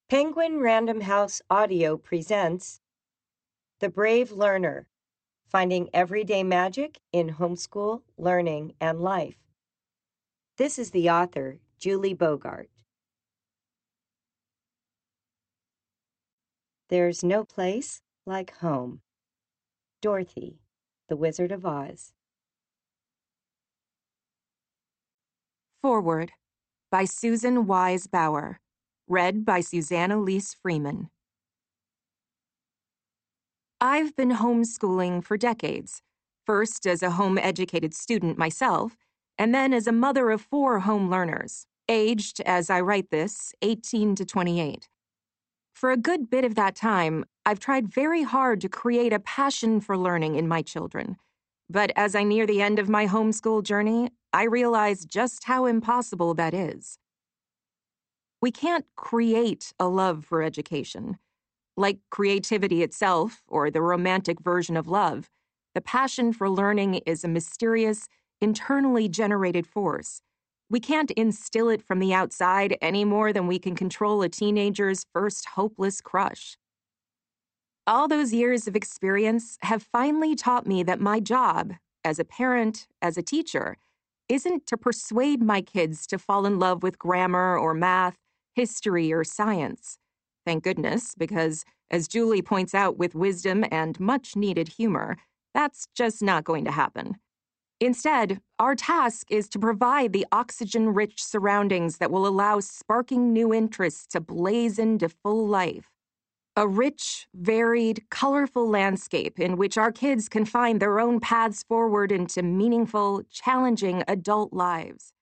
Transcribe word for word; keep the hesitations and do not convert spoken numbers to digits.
Penguin Random House Audio presents The Brave Learner, Finding Everyday Magic in Homeschool, Learning, and Life. This is the author, Julie Bogart. There's no place like home. Dorothy, the Wizard of Oz. Forward by Susan Wise Bauer. Read by Susanna Lease Freeman. I've been homeschooling for decades, first as a home-educated student myself, and then as a mother of four home learners, aged, as I write this, eighteen to twenty-eight. For a good bit of that time, I've tried very hard to create a passion for learning in my children. But as I near the end of my homeschool journey, I realize just how impossible that is. We can't create a love for education. Like creativity itself, or the romantic version of love, the passion for learning is a mysterious, internally generated force. We can't instill it from the outside any more than we can control a teenager's first hopeless crush. All those years of experience have finally taught me that my job, as a parent, as a teacher, isn't to persuade my kids to fall in love with grammar or math, history or science. Thank goodness, because, as Julie points out with wisdom and much-needed humor, that's just not going to happen. Instead, our task is to provide the oxygen-rich surroundings that will allow sparking new interests to blaze into full life. A rich, varied, colorful landscape in which our kids can find their own paths forward into meaningful, challenging adult lives.